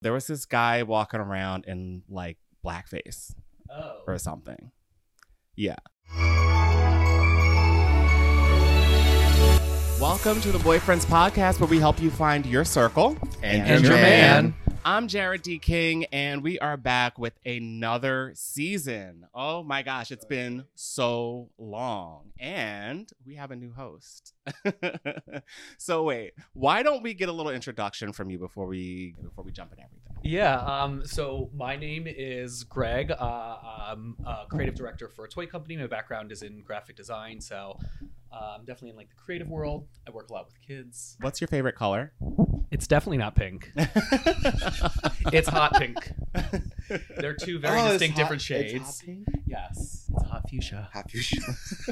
There was this guy walking around in like blackface or something. Yeah. Welcome to the Boyfriends Podcast, where we help you find your circle and your man. I'm Jared D. King, and we are back with another season. Oh my gosh, it's been so long. And we have a new host. So wait, why don't we get a little introduction from you before we jump into everything? Yeah, so my name is Greg. I'm a creative director for a toy company. My background is in graphic design, so I'm definitely in like the creative world. I work a lot with kids. What's your favorite color? It's definitely not pink. It's hot pink. They're two very distinct different shades. It's hot pink? Yes, it's hot fuchsia. Hot fuchsia.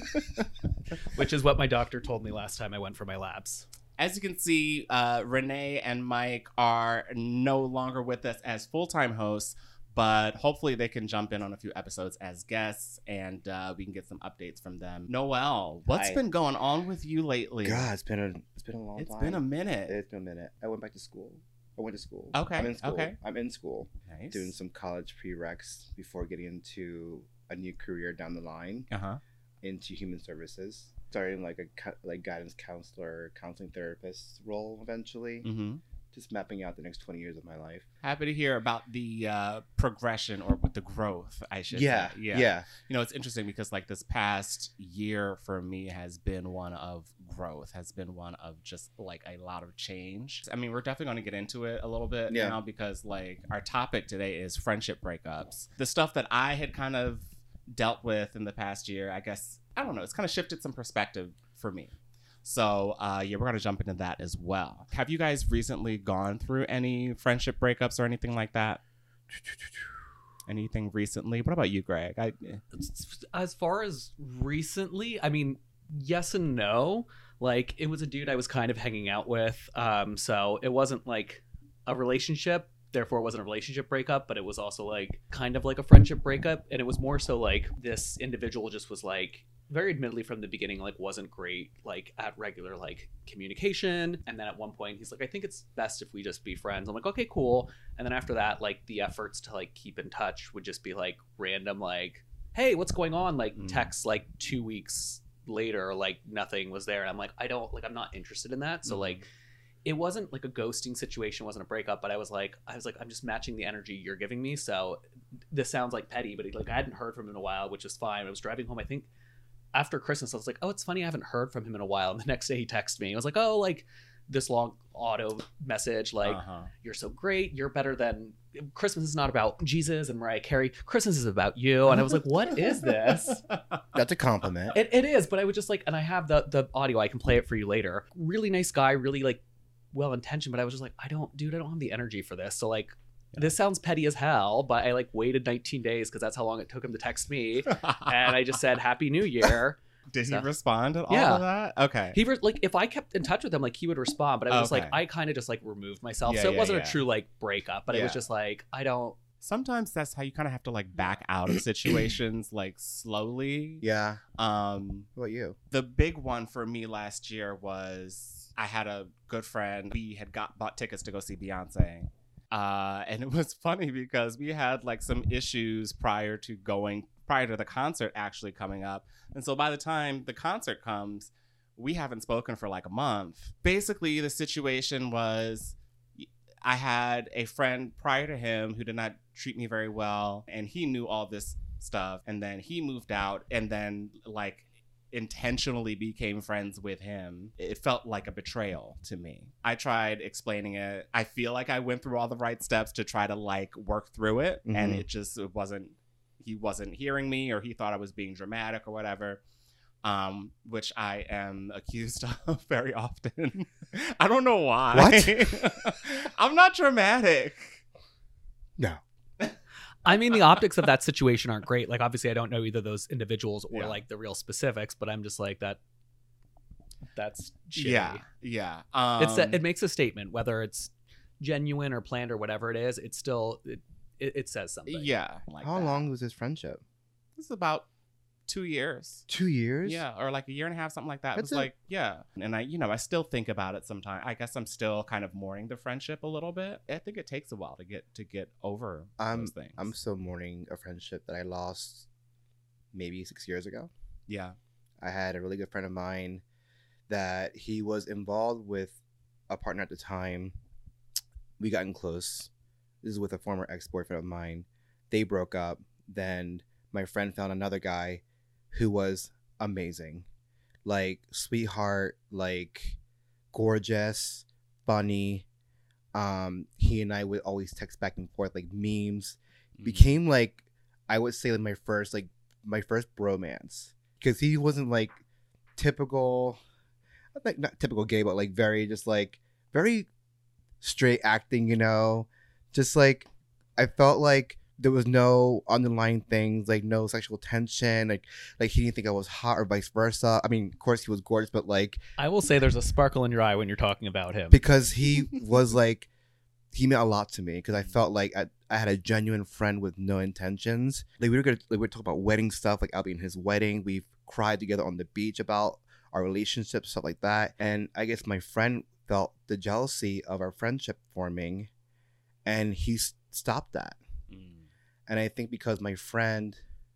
Which is what my doctor told me last time I went for my labs. As you can see, Renee and Mike are no longer with us as full-time hosts, but hopefully they can jump in on a few episodes as guests, and we can get some updates from them. Noelle, what's been going on with you lately? God, it's been a long time. It's been a minute. It's been a minute. I went to school. Okay. I'm in school. Okay. I'm in school. Nice. Doing some college prereqs before getting into a new career down the line. Into human services. Starting like a guidance counselor, counseling therapist role eventually. Mm-hmm. Just mapping out the next 20 years of my life. Happy to hear about the progression or with the growth, I should say. Yeah. You know, it's interesting because like this past year for me has been one of growth, has been one of just like a lot of change. I mean, we're definitely going to get into it a little bit now because like our topic today is friendship breakups. The stuff that I had kind of dealt with in the past year, I guess, I don't know, it's kind of shifted some perspective for me. So, we're going to jump into that as well. Have you guys recently gone through any friendship breakups or anything like that? Anything recently? What about you, Greg? As far as recently, I mean, yes and no. Like, it was a dude I was kind of hanging out with. So it wasn't like a relationship. Therefore, it wasn't a relationship breakup, but it was also like kind of like a friendship breakup. And it was more so like this individual just was like, very admittedly from the beginning, like wasn't great like at regular like communication. And then at one point he's like, I think it's best if we just be friends. I'm like, okay, cool. And then after that, like the efforts to like keep in touch would just be like random, like, hey, what's going on? Like texts like 2 weeks later, like nothing was there. And I'm like, I'm not interested in that. So like it wasn't like a ghosting situation, wasn't a breakup, but I was like, I'm just matching the energy you're giving me. So this sounds like petty, but like I hadn't heard from him in a while, which is fine. I was driving home, I think after Christmas, I was like, oh, it's funny, I haven't heard from him in a while. And the next day he texted me. I was like, oh, like this long auto message, like, you're so great. You're better than Christmas is not about Jesus and Mariah Carey. Christmas is about you. And I was like, what is this? That's a compliment. It is. But I would just like, and I have the audio. I can play it for you later. Really nice guy, really like well-intentioned. But I was just like, I don't have the energy for this. So like, this sounds petty as hell, but I like waited 19 days because that's how long it took him to text me. And I just said, Happy New Year. Did he respond at all to that? Okay. He like if I kept in touch with him, like he would respond, but I was like, I kind of just like removed myself. So it wasn't a true like breakup, but it was just like, I don't. Sometimes that's how you kind of have to like back out of situations like slowly. Yeah. What about you? The big one for me last year was I had a good friend. We had bought tickets to go see Beyonce. And it was funny because we had like some issues prior to the concert actually coming up. And so by the time the concert comes, we haven't spoken for like a month. Basically, the situation was I had a friend prior to him who did not treat me very well. And he knew all this stuff. And then he moved out and then like intentionally became friends with him. It felt like a betrayal to me. I tried explaining it. I feel like I went through all the right steps to try to like work through it. And he wasn't hearing me, or he thought I was being dramatic or whatever, which I am accused of very often. I don't know why. What? I'm not dramatic. No. I mean, the optics of that situation aren't great. Like, obviously, I don't know either those individuals or like the real specifics, but I'm just like that's shitty. Yeah. It makes a statement, whether it's genuine or planned or whatever it is. It's still it says something. Yeah. Like How long was this friendship? This is about 2 years. 2 years? Yeah, or like a year and a half, something like that. It was like, yeah. And I still think about it sometimes. I guess I'm still kind of mourning the friendship a little bit. I think it takes a while to get over those things. I'm still mourning a friendship that I lost maybe 6 years ago. Yeah. I had a really good friend of mine that he was involved with a partner at the time. We gotten close. This is with a former ex-boyfriend of mine. They broke up. Then my friend found another guy who was amazing, like sweetheart, like gorgeous, funny. He and I would always text back and forth like memes. Became like, I would say, like my first bromance, because he wasn't like typical, like not typical gay, but like very just like very straight acting, just like I felt like there was no underlying things, like no sexual tension, like he didn't think I was hot or vice versa. I mean, of course he was gorgeous, but like I will say there's a sparkle in your eye when you're talking about him, because he was like, he meant a lot to me, because I felt like I had a genuine friend with no intentions. Like we were talking about wedding stuff, like I'll be in his wedding. We've cried together on the beach about our relationship, stuff like that. And I guess my friend felt the jealousy of our friendship forming, and he stopped that. And I think because my friend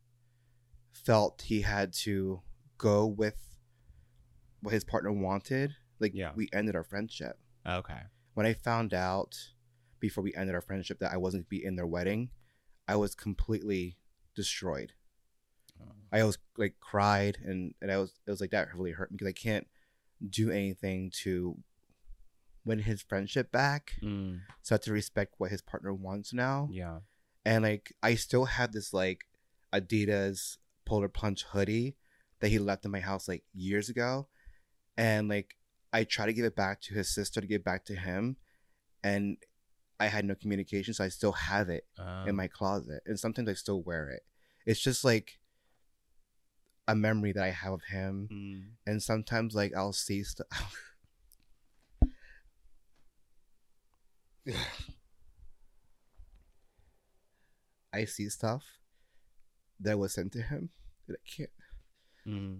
felt he had to go with what his partner wanted, like we ended our friendship. Okay. When I found out before we ended our friendship that I wasn't to be in their wedding, I was completely destroyed. I was like cried, and it was like that really hurt me, because I can't do anything to win his friendship back. So I have to respect what his partner wants now. Yeah. And like I still have this like Adidas Polar Plunge hoodie that he left in my house like years ago, and like I try to give it back to his sister to give back to him, and I had no communication, so I still have it in my closet, and sometimes I still wear it. It's just like a memory that I have of him. And sometimes like I'll see stuff. I see stuff that was sent to him that I can't.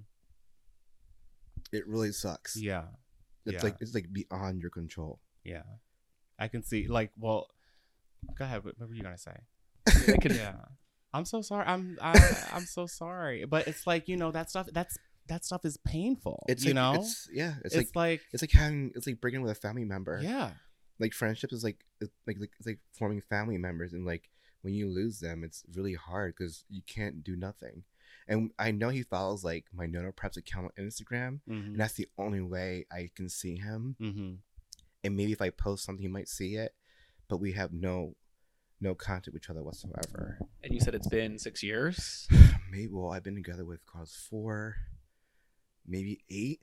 It really sucks. Yeah. It's like beyond your control. Yeah. I can see, like, well, go ahead. What were you gonna say? Yeah. I'm so sorry. I'm so sorry. But it's like, that stuff is painful. It's like, It's like bringing with a family member. Yeah. Like friendships is like forming family members, and like when you lose them, it's really hard because you can't do nothing. And I know he follows like my Nono Preps account on Instagram, and that's the only way I can see him. And maybe if I post something, he might see it, but we have no contact with each other whatsoever. And you said it's been 6 years? Maybe. Well, I've been together with Carlos 4, maybe 8.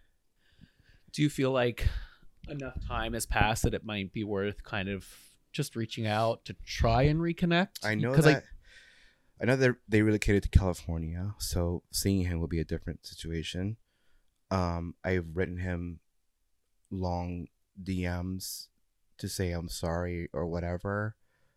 Do you feel like enough time has passed that it might be worth kind of just reaching out to try and reconnect? I know that. I know they relocated to California, so seeing him will be a different situation. I've written him long DMs to say I'm sorry or whatever,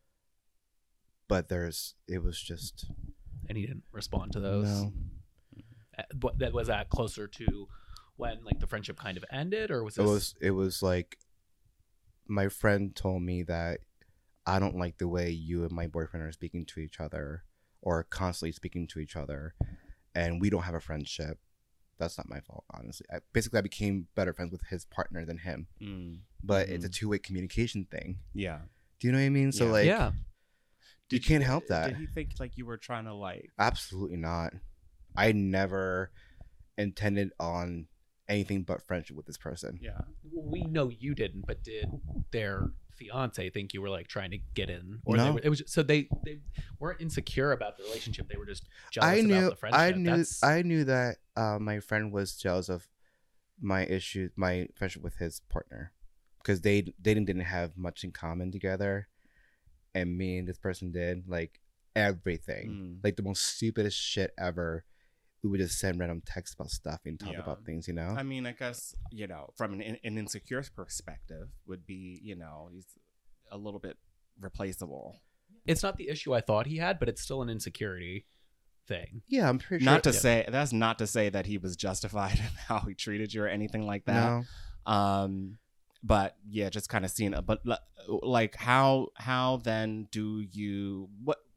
but it was just, and he didn't respond to those. No. That was that closer to when like the friendship kind of ended, or was this? It was like my friend told me that I don't like the way you and my boyfriend are speaking to each other, or constantly speaking to each other, and we don't have a friendship. That's not my fault, honestly. I became better friends with his partner than him. But it's a two-way communication thing. Yeah. Do you know what I mean? So like, yeah. You can't help that. Did he think like you were trying to like? Absolutely not. I never intended on anything but friendship with this person. Yeah. We know you didn't, but did their fiance think you were like trying to get in? Or no. They weren't insecure about the relationship. They were just jealous about the friendship. I knew that my friend was jealous of my friendship with his partner, because they didn't have much in common together, and me and this person did like everything, like the most stupidest shit ever. We would just send random texts about stuff and talk about things, I mean, I guess, from an insecure perspective would be, he's a little bit replaceable. It's not the issue I thought he had, but it's still an insecurity thing. Yeah, I'm pretty sure. That's not to say that he was justified in how he treated you or anything like that. No. But yeah, just kind of seeing it. But like, how then do you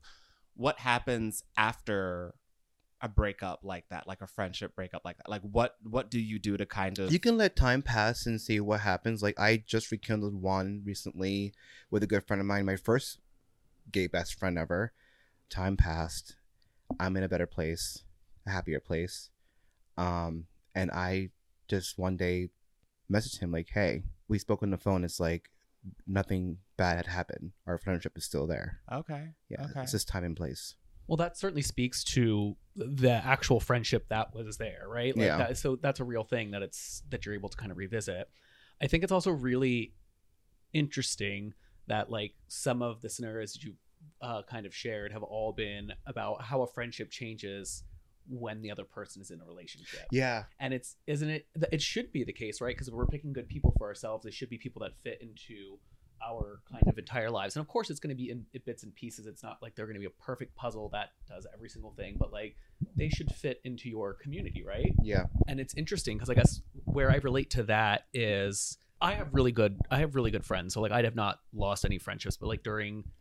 what happens after a breakup like that, like a friendship breakup like that? Like, what do you do to kind of? You can let time pass and see what happens. Like, I just rekindled one recently with a good friend of mine, my first gay best friend ever. Time passed. I'm in a better place, a happier place. And I just one day messaged him like, hey, we spoke on the phone. It's like nothing bad had happened. Our friendship is still there. Okay. Yeah. Okay. It's just time and place. Well, that certainly speaks to the actual friendship that was there, right? Like Yeah. so that's a real thing that you're able to kind of revisit. I think it's also really interesting that like some of the scenarios that you kind of shared have all been about how a friendship changes when the other person is in a relationship. Yeah. And it should be the case, right? Because if we're picking good people for ourselves, they should be people that fit into our kind of entire lives. And of course it's going to be in bits and pieces. It's not like they're going to be a perfect puzzle that does every single thing, but like they should fit into your community, right? Yeah. And it's interesting because I guess where I relate to that is I have really good friends. So like I have not lost any friendships, but like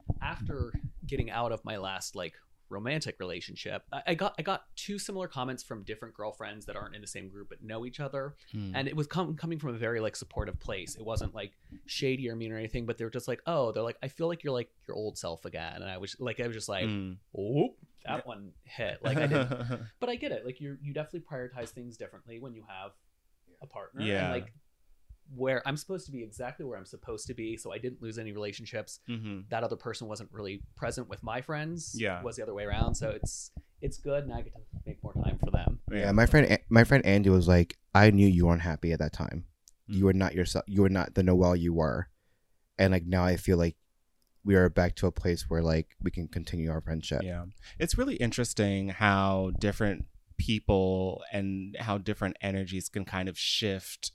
after getting out of my last like romantic relationship, I got two similar comments from different girlfriends that aren't in the same group but know each other. And it was coming from a very like supportive place. It wasn't like shady or mean or anything, but they were just like, oh, they're like, I feel like you're like your old self again. And I was just like, oh, that one hit. Like I didn't, but I get it. Like you definitely prioritize things differently when you have a partner. Yeah. And like where I'm supposed to be exactly where I'm supposed to be, so I didn't lose any relationships. That other person wasn't really present with my friends. Yeah, was the other way around. So it's good, and I get to make more time for them. Yeah, my friend Andy was like, I knew you weren't happy at that time. You were not yourself. You were not the Noelle you were, and like now I feel like we are back to a place where like we can continue our friendship. Yeah, it's really interesting how different people and how different energies can kind of shift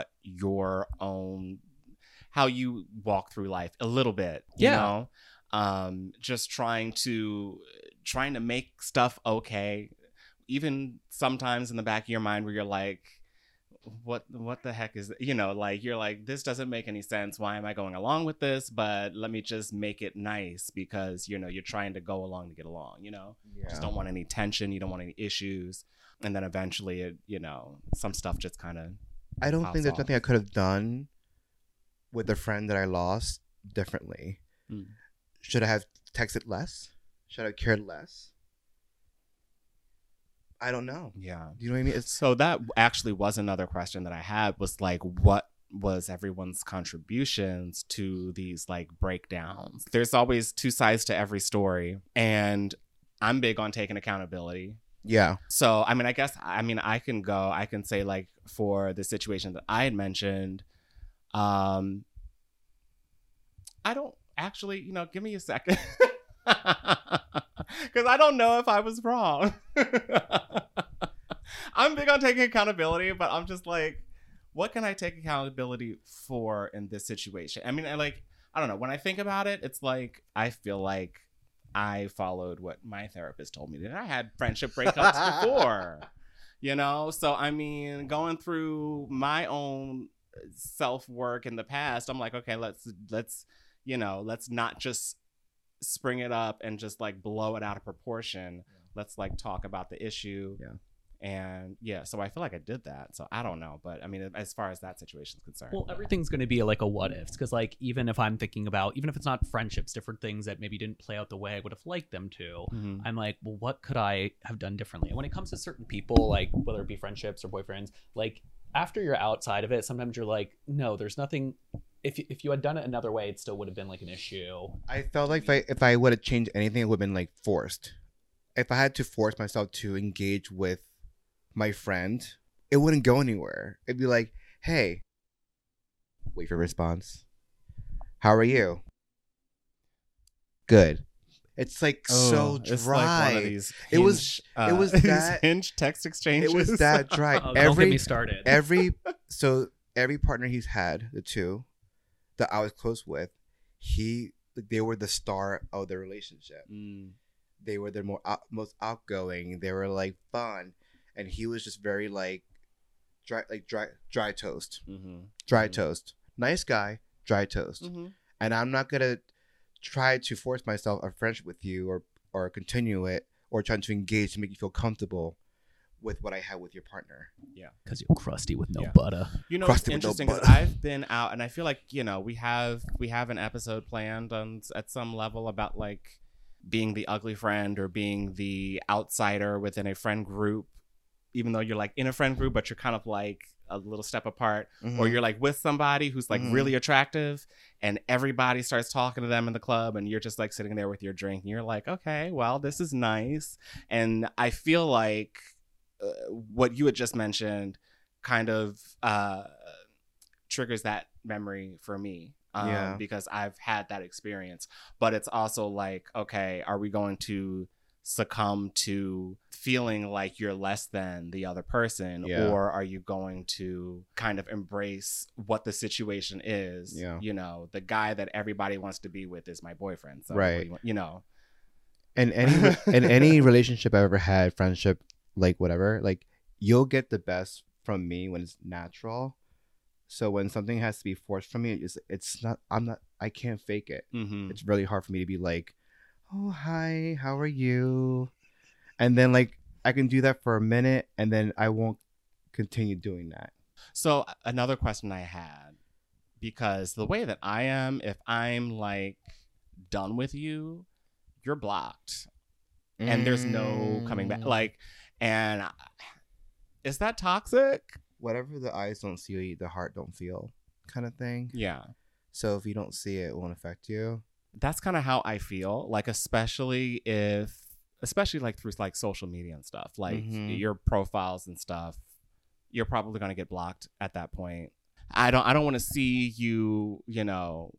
how you walk through life a little bit, you know, just trying to make stuff okay. Even sometimes in the back of your mind where you're like, what the heck is, you know, like you're like, this doesn't make any sense. Why am I going along with this? But let me just make it nice because, you know, you're trying to go along to get along, you know, just don't want any tension. You don't want any issues. And then eventually, it, you know, some stuff just kind of, I don't think there's nothing I could have done with a friend that I lost differently. Should I have texted less? Should I have cared less? I don't know. Yeah. Do you know what I mean? So that actually was another question that I had, was like, what was everyone's contributions to these like breakdowns? There's always two sides to every story, and I'm big on taking accountability. Yeah. So, I mean, I guess, I can say like for the situation that I had mentioned, I don't actually, you know, give me a second. Because I don't know if I was wrong. I'm big on taking accountability, but I'm just like, what can I take accountability for in this situation? I mean, I don't know. When I think about it, it's like, I feel like I followed what my therapist told me, that I had friendship breakups before, you know? So, I mean, going through my own self-work in the past, I'm like, okay, let's not just spring it up and just like blow it out of proportion. Let's like talk about the issue. Yeah. And yeah, so I feel like I did that. So I don't know. But I mean, as far as that situation is concerned. Well, everything's going to be like a what ifs. Because like, even if I'm thinking about, even if it's not friendships, different things that maybe didn't play out the way I would have liked them to, I'm like, well, what could I have done differently? And when it comes to certain people, like whether it be friendships or boyfriends, like after you're outside of it, sometimes you're like, no, there's nothing. If you had done it another way, it still would have been like an issue. I felt like if I would have changed anything, it would have been like forced. If I had to force myself to engage with my friend, it wouldn't go anywhere. It'd be like, hey, wait for a response. How are you? Good. It's like so dry. It's like one of these Hinge, it was that Hinge text exchanges. It was that dry. Don't get me started. Every partner he's had, the two that I was close with, they were the star of the relationship. they were the most outgoing. They were like fun, and he was just very like dry toast, dry toast. Nice guy, dry toast. And I'm not gonna try to force myself a friendship with you or continue it or trying to engage to make you feel comfortable with what I have with your partner. Yeah, because you're crusty with no butter. You know, it's interesting because I've been out, and I feel like, you know, we have an episode planned on at some level about like being the ugly friend or being the outsider within a friend group, even though you're like in a friend group, but you're kind of like a little step apart, or you're like with somebody who's like really attractive and everybody starts talking to them in the club and you're just like sitting there with your drink and you're like, okay, well, this is nice. And I feel like what you had just mentioned kind of triggers that memory for me, because I've had that experience. But it's also like, okay, are we going to succumb to feeling like you're less than the other person, or are you going to kind of embrace what the situation is? You know, the guy that everybody wants to be with is my boyfriend, so right, you know. And any relationship I ever had, friendship, like whatever, like you'll get the best from me when it's natural. So when something has to be forced from me, I can't fake it. It's really hard for me to be like, oh, hi, how are you? And then like I can do that for a minute and then I won't continue doing that. So another question I had, because the way that I am, if I'm like done with you, you're blocked and there's no coming back. Like, and is that toxic? Whatever the eyes don't see, the heart don't feel, kind of thing. Yeah. So if you don't see it, it won't affect you. That's kind of how I feel. Like, especially like through like social media and stuff, like your profiles and stuff, you're probably going to get blocked at that point. I don't want to see you, you know,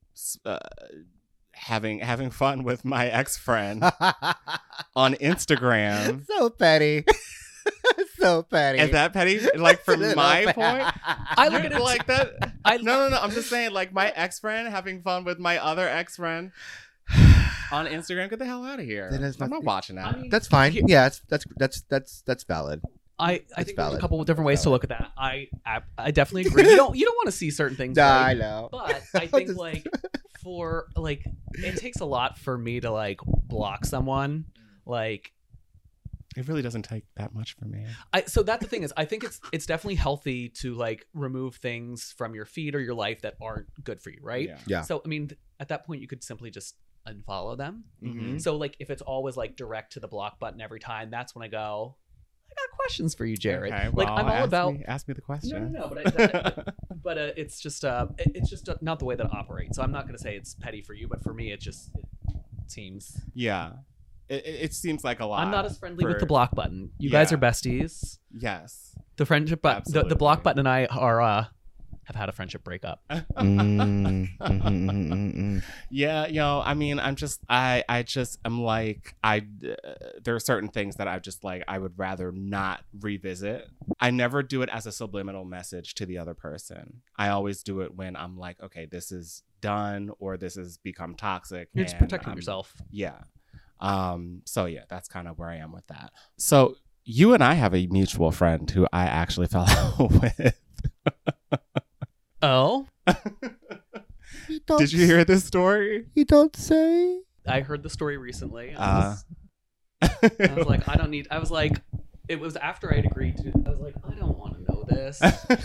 having fun with my ex-friend on Instagram. So petty. So petty. Is that petty? Like, from my point, I look at it like that. No. I'm just saying, like, my ex-friend having fun with my other ex-friend on Instagram. Get the hell out of here. I'm not watching that. I mean, that's fine. Yeah, that's valid. I think there's a couple of different ways to look at that. I definitely agree. You don't want to see certain things. Nah, right? I know. But I think like for like it takes a lot for me to like block someone. Like, it really doesn't take that much for me. So that's the thing is, I think it's definitely healthy to like remove things from your feed or your life that aren't good for you, right? Yeah. So I mean, at that point, you could simply just unfollow them. Mm-hmm. So like, if it's always like direct to the block button every time, that's when I go, I got questions for you, Jared. Okay, well, like, I'm all about ask me the question. No, but it's just not the way that I operate. So I'm not going to say it's petty for you, but for me, it seems. Yeah. It seems like a lot. I'm not as friendly with the block button. You guys are besties. Yes. The friendship button, the block button and I have had a friendship breakup. Yeah, I mean, I'm like, there are certain things that I would rather not revisit. I never do it as a subliminal message to the other person. I always do it when I'm like, okay, this is done or this has become toxic. You're just protecting yourself. Yeah. So yeah, that's kind of where I am with that. So you and I have a mutual friend who I actually fell out with. Oh? Did you hear this story? You don't say. I heard the story recently. I was like, it was after I'd agreed to. I was like, I don't want to know this.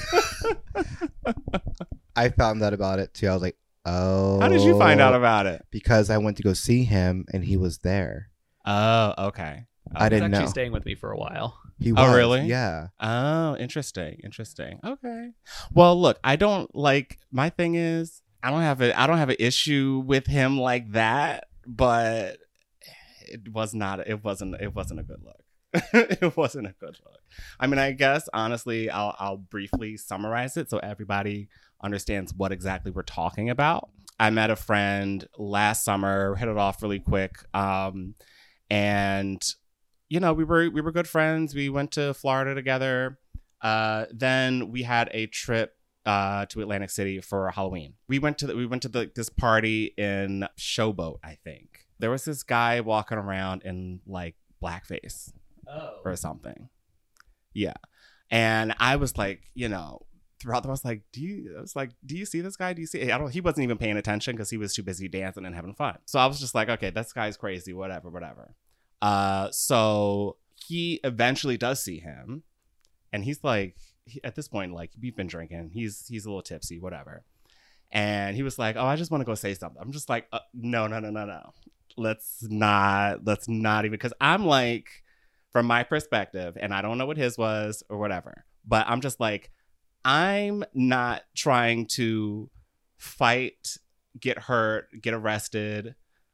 I found out about it too. I was like, oh. How did you find out about it? Because I went to go see him and he was there. Oh, okay. I didn't know. He was actually staying with me for a while. He was. Oh, really? Yeah. Oh, interesting. Okay. Well, look, I don't like, my thing is, I don't have an issue with him like that, but it wasn't a good look. It wasn't a good look. I mean, I guess honestly, I'll briefly summarize it so everybody understands what exactly we're talking about. I met a friend last summer, hit it off really quick, and we were good friends. We went to Florida together. Then we had a trip to Atlantic City for Halloween. We went to this party in Showboat, I think. There was this guy walking around in like blackface or something. Yeah. And I was like, you know, throughout the, I was like, do you see this guy? Do you see? He wasn't even paying attention because he was too busy dancing and having fun. So I was just like, okay, this guy's crazy, whatever. So he eventually does see him, and he's like, at this point, like, we've been drinking. He's a little tipsy, whatever. And he was like, oh, I just want to go say something. I'm just like, no. Let's not even, because I'm like, from my perspective, and I don't know what his was or whatever, but I'm just like, I'm not trying to fight, get hurt, get arrested,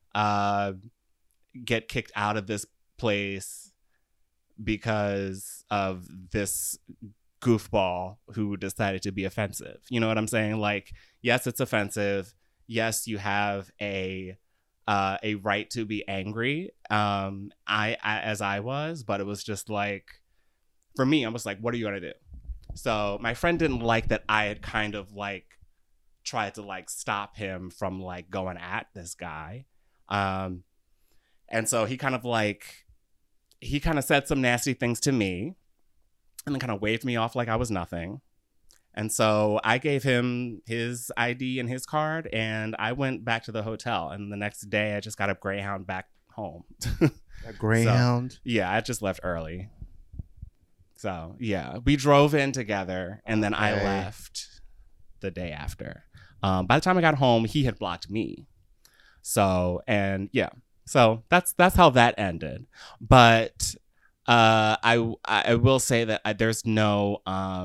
get kicked out of this place because of this goofball who decided to be offensive. You know what I'm saying? Like, yes, it's offensive. Yes, you have a right to be angry. I as I was, but it was just like, for me, I was like, what are you gonna do? So my friend didn't like that I had kind of like tried to like stop him from like going at this guy. And so he kind of said some nasty things to me and then kind of waved me off like I was nothing. And so I gave him his ID and his card, and I went back to the hotel. And the next day I just got a Greyhound back home. A Greyhound? So, yeah, I just left early. So, yeah, we drove in together, and then I left the day after. By the time I got home, he had blocked me. So, and yeah, so that's how that ended. But I will say that there's no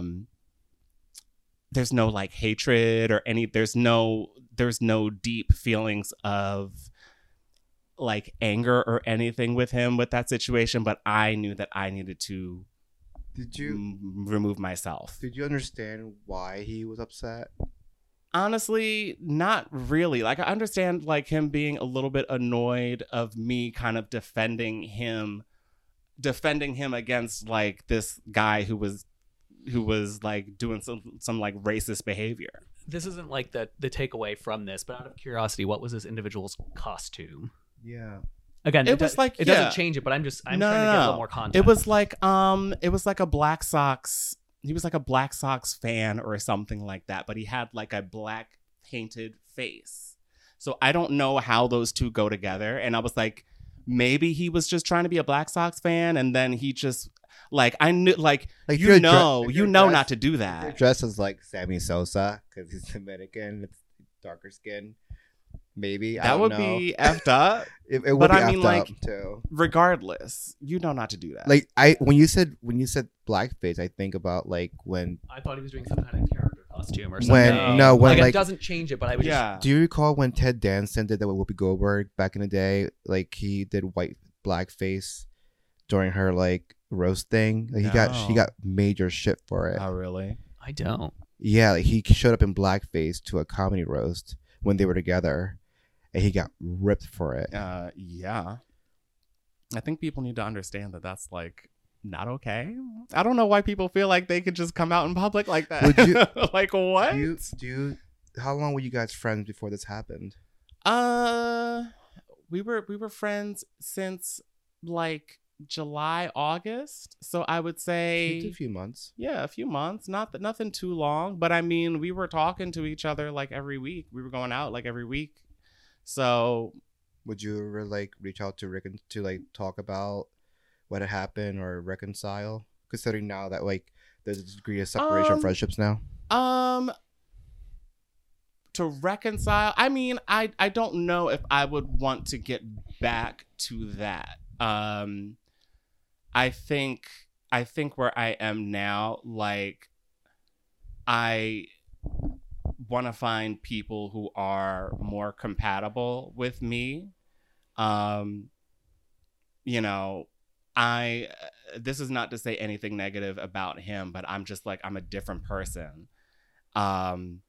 like hatred or there's no deep feelings of like anger or anything with him with that situation. But I knew that I needed to remove myself. Did you understand why he was upset? Honestly, not really. Like, I understand like him being a little bit annoyed of me kind of defending him against like this guy who was like doing some like racist behavior. This isn't like the takeaway from this, but out of curiosity, what was this individual's costume? Yeah. Again, it doesn't change it, but I'm trying to get a little more context. It was like a Black Sox. He was like a Black Sox fan or something like that, but he had like a black painted face. So I don't know how those two go together. And I was like, maybe he was just trying to be a Black Sox fan, and then he just like, I knew like you know not to do that. Dressed as like Sammy Sosa because he's Dominican, it's darker skin. Maybe that would be effed up. It would but be I mean, like, too. Regardless, you know not to do that. Like when you said blackface, I think about like when I thought he was doing some kind of character costume or something. When like it doesn't change it, but I would just. Do you recall when Ted Danson did that with Whoopi Goldberg back in the day? Like he did blackface during her like roast thing. Like, she got major shit for it. Oh really? I don't. Yeah, like he showed up in blackface to a comedy roast when they were together. And he got ripped for it. Yeah. I think people need to understand that that's like not okay. I don't know why people feel like they could just come out in public like that. Would you, like what? How long were you guys friends before this happened? We were friends since like July, August. So I would say a few months. Yeah, a few months. Nothing too long. But I mean, we were talking to each other like every week. We were going out like every week. So, would you ever like reach out to Rick to like talk about what had happened or reconcile? Considering now that like there's a degree of separation of friendships now. To reconcile, I mean, I don't know if I would want to get back to that. I think where I am now, like I want to find people who are more compatible with me. You know, this is not to say anything negative about him, but I'm just like, I'm a different person. And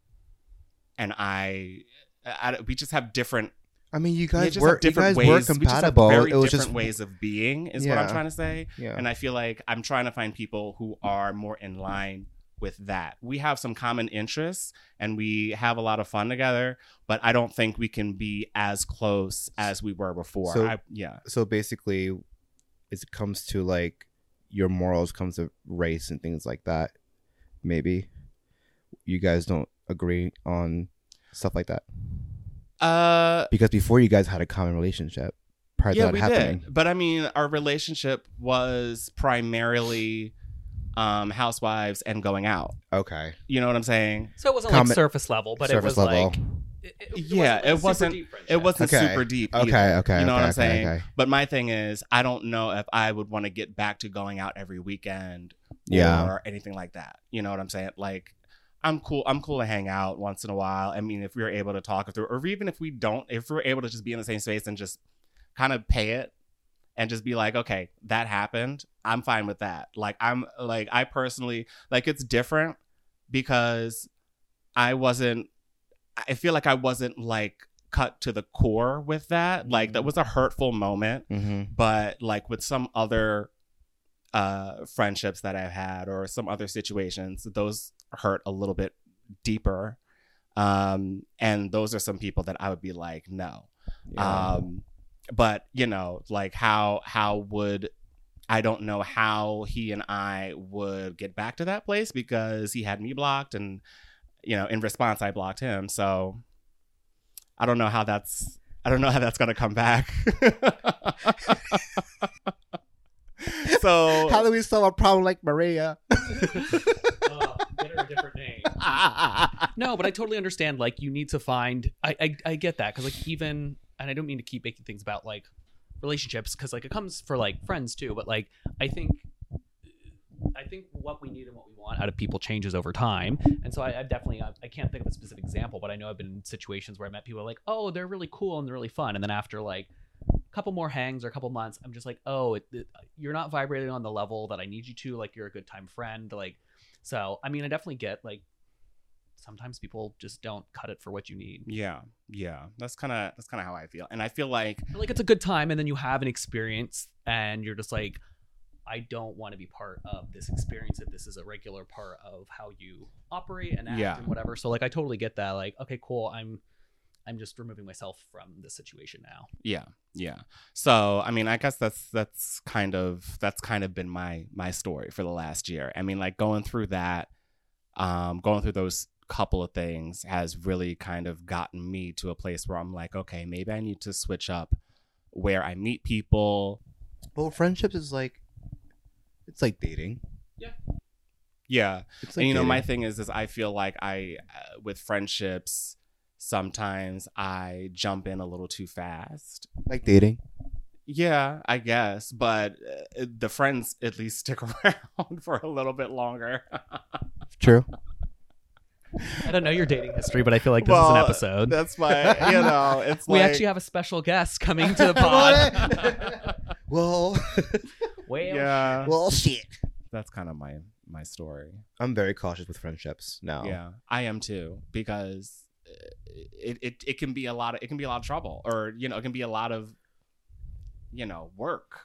we just have different. I mean, you guys were compatible. We just have very different ways of being, is what I'm trying to say. Yeah. And I feel like I'm trying to find people who are more in line with that. We have some common interests and we have a lot of fun together, but I don't think we can be as close as we were before. So basically, it comes to like your morals, comes to race and things like that. Maybe you guys don't agree on stuff like that. Because before you guys had a common relationship prior to that happening. Did. But I mean, our relationship was primarily housewives and going out. Okay. You know what I'm saying? So it wasn't like surface level, but it was like it wasn't super deep. Okay. You know what I'm saying? Okay. But my thing is, I don't know if I would want to get back to going out every weekend or anything like that. You know what I'm saying? Like, I'm cool to hang out once in a while. I mean, if we were able to talk through, or even if we're able to just be in the same space and just kind of pay it and just be like, okay, that happened, I'm fine with that. Like, I personally, like, it's different because I feel like I wasn't like cut to the core with that. Mm-hmm. Like, that was a hurtful moment. Mm-hmm. But like with some other friendships that I've had or some other situations, those hurt a little bit deeper. And those are some people that I would be like, no. Yeah. But, you know, like how would, I don't know how he and I would get back to that place because he had me blocked and, you know, in response, I blocked him. So I don't know how that's going to come back. So how do we solve a problem like Maria? Get her a different name. No, but I totally understand. Like, you need to find, I get that. Cause like even, and I don't mean to keep making things about like relationships, because like it comes for like friends too, but like I think what we need and what we want out of people changes over time. And so I definitely I can't think of a specific example, but I know I've been in situations where I met people like, oh, they're really cool and they're really fun, and then after like a couple more hangs or a couple months, I'm just like, oh, you're not vibrating on the level that I need you to. Like, you're a good time friend. Like, so I mean, I definitely get like sometimes people just don't cut it for what you need. Yeah. That's kind of how I feel. And I feel like it's a good time, and then you have an experience, and you're just like, I don't want to be part of this experience if this is a regular part of how you operate and act and whatever. So like, I totally get that. Like, okay, cool. I'm just removing myself from the situation now. Yeah. So I mean, I guess that's kind of been my story for the last year. I mean, like going through that, going through those couple of things has really kind of gotten me to a place where I'm like, okay, maybe I need to switch up where I meet people. Well, friendships is like, it's like dating. Yeah. It's like, and you know, my thing is I feel like with friendships, sometimes I jump in a little too fast. Like dating. Yeah, I guess. But the friends at least stick around for a little bit longer. True. I don't know your dating history, but I feel like this is an episode. That's why, you know, it's we actually have a special guest coming to the pod. Well, yeah. Well, shit. That's kind of my story. I'm very cautious with friendships now. Yeah, I am too, because it can be a lot of trouble, or you know, it can be a lot of, you know, work.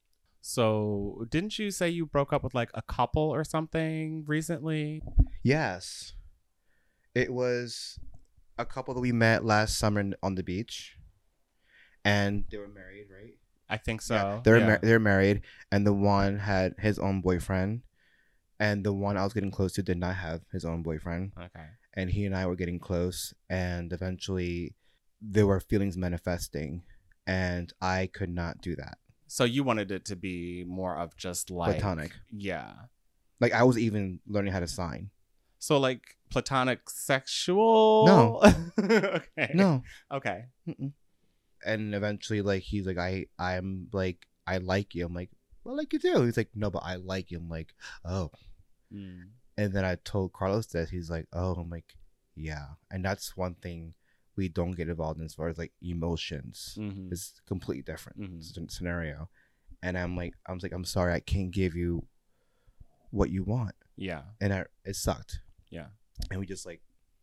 So, didn't you say you broke up with like a couple or something recently? Yes. It was a couple that we met last summer on the beach, and they were married, right? I think so. Yeah, they're married, and the one had his own boyfriend, and the one I was getting close to did not have his own boyfriend. Okay. And he and I were getting close, and eventually there were feelings manifesting, and I could not do that. So you wanted it to be more of just like platonic. Yeah. Like I was even learning how to sign. So like platonic sexual? No. Okay. No. Okay. Mm-mm. And eventually, like, he's like, I'm like, I like you. I'm like, well, I like you too. He's like, no, but I like you. I'm like, oh. Mm. And then I told Carlos that. He's like, oh. I'm like, yeah. And that's one thing we don't get involved in as far as like emotions. Mm-hmm. It's completely different scenario. And I'm sorry, I can't give you what you want. Yeah. And it sucked. Yeah. And we just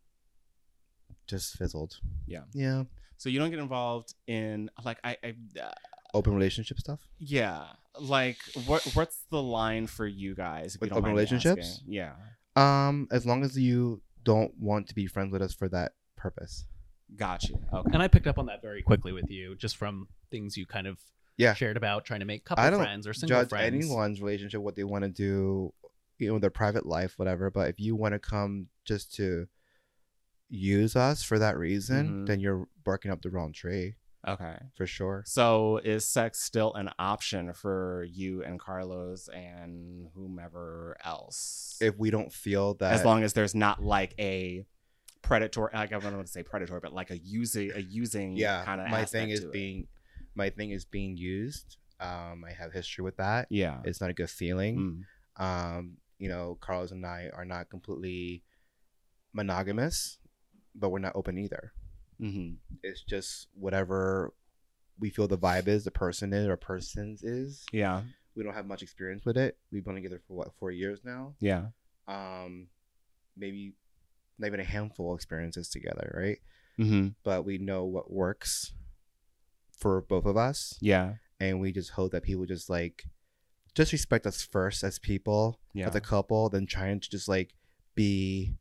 fizzled. Yeah. Yeah. So you don't get involved in like open relationship stuff? Yeah. Like what's the line for you guys? Like open relationships? Yeah. As long as you don't want to be friends with us for that purpose. Got you. Okay. And I picked up on that very quickly with you, just from things you kind of shared about trying to make couple friends or single judge friends. Anyone's relationship, what they want to do, their private life, whatever. But if you want to come just to use us for that reason, then you're barking up the wrong tree. Okay. For sure. So is sex still an option for you and Carlos and whomever else? If we don't feel that, as long as there's not like a predatory, like I don't want to say predatory, but like a using kind of my thing is being used. I have history with that. Yeah, it's not a good feeling. Carlos and I are not completely monogamous, but we're not open either. It's just whatever we feel the vibe is, the person is, or persons is. Yeah, we don't have much experience with it. We've been together for 4 years now. Yeah. Maybe not even a handful of experiences together, right? But we know what works for both of us. Yeah. And we just hope that people just respect us first as people, as a couple, then trying to just be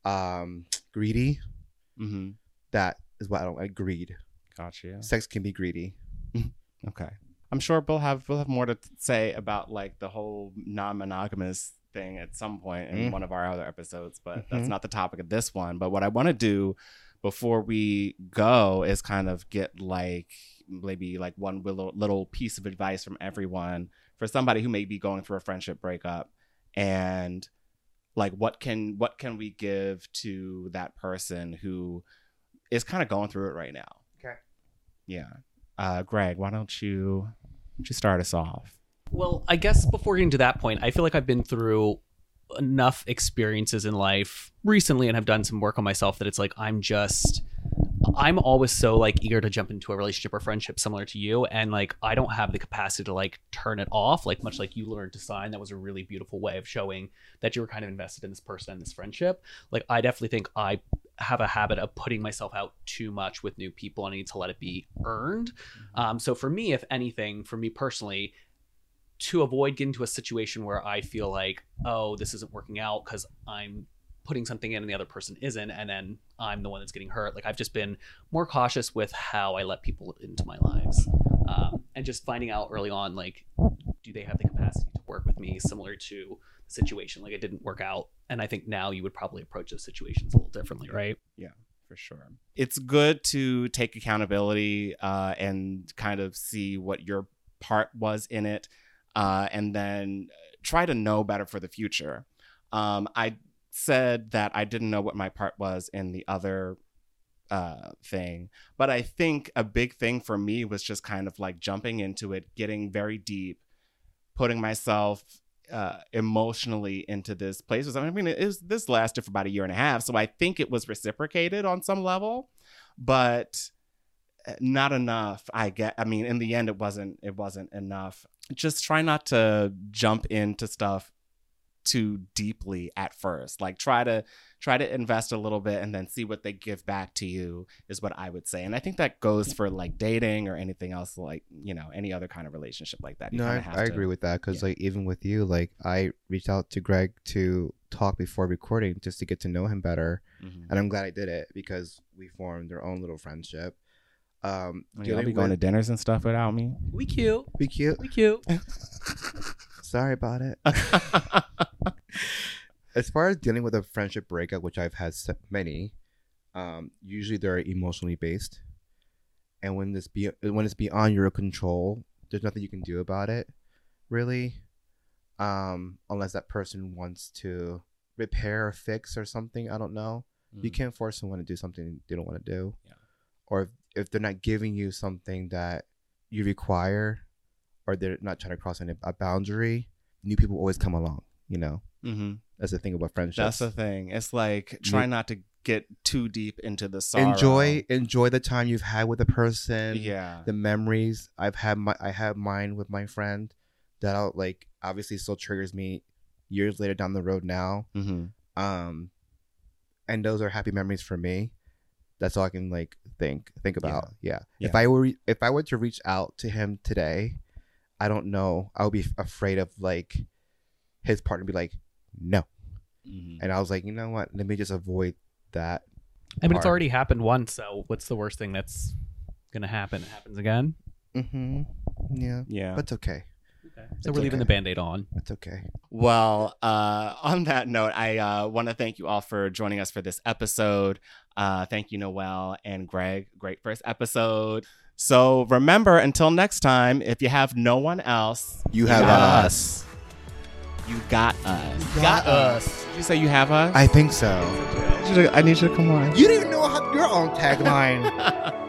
greedy. That is what I don't like. Greed. Gotcha. Sex can be greedy. Okay. I'm sure we'll have more to say about the whole non-monogamous thing at some point in one of our other episodes, but that's not the topic of this one. But what I want to do before we go is kind of get maybe one little piece of advice from everyone for somebody who may be going through a friendship breakup, and what can we give to that person who is kind of going through it right now. Okay. Yeah. Greg, why don't you start us off? Well, I guess before getting to that point, I feel like I've been through enough experiences in life recently and have done some work on myself that it's I'm always so eager to jump into a relationship or friendship similar to you, and I don't have the capacity to turn it off, much like you learned to sign. That was a really beautiful way of showing that you were kind of invested in this person and this friendship. I definitely think I have a habit of putting myself out too much with new people, and I need to let it be earned. So for me, if anything, for me personally, to avoid getting to a situation where I feel oh, this isn't working out because I'm putting something in and the other person isn't, and then I'm the one that's getting hurt. I've just been more cautious with how I let people into my lives, and just finding out early on, do they have the capacity to work with me, similar to the situation. It didn't work out, and I think now you would probably approach those situations a little differently, right? Yeah, for sure. It's good to take accountability and kind of see what your part was in it, and then try to know better for the future. I said that I didn't know what my part was in the other thing, but I think a big thing for me was just kind of jumping into it, getting very deep, putting myself emotionally into this place. I mean, this lasted for about 1.5 years, so I think it was reciprocated on some level, but not enough. I mean, in the end, it wasn't enough. Just try not to jump into stuff too deeply at first. Try to invest a little bit and then see what they give back to you is what I would say. And I think that goes for dating or anything else, any other kind of relationship like that. I agree with that, because even with you, I reached out to Greg to talk before recording just to get to know him better, and I'm glad I did it because we formed our own little friendship. You'll be going to dinners and stuff without me. We cute. Sorry about it. As far as dealing with a friendship breakup, which I've had many, usually they're emotionally based, and when it's beyond your control, there's nothing you can do about it, really, unless that person wants to repair or fix or something. I don't know. You can't force someone to do something they don't want to do, or if they're not giving you something that you require, or they're not trying to cross a boundary, new people always come along, That's the thing about friendships. That's the thing. It's try not to get too deep into the sorrow. Enjoy the time you've had with the person. Yeah. The memories I have mine with my friend that obviously still triggers me years later down the road now. And those are happy memories for me. That's all I can think about. Yeah. If I were to reach out to him today, I don't know. I would be afraid of his partner be no. And I was like, you know what? Let me just avoid that. I mean, it's already happened once, so what's the worst thing that's gonna happen? It happens again. Yeah. But it's okay. So we're leaving the Band-Aid on. It's okay. Well, on that note, I want to thank you all for joining us for this episode. Thank you, Noelle and Greg. Great first episode. So remember, until next time, if you have no one else, you have us. You got us. You got us. Did you say you have us? I think so. I need you to come on. You didn't even know your own tagline.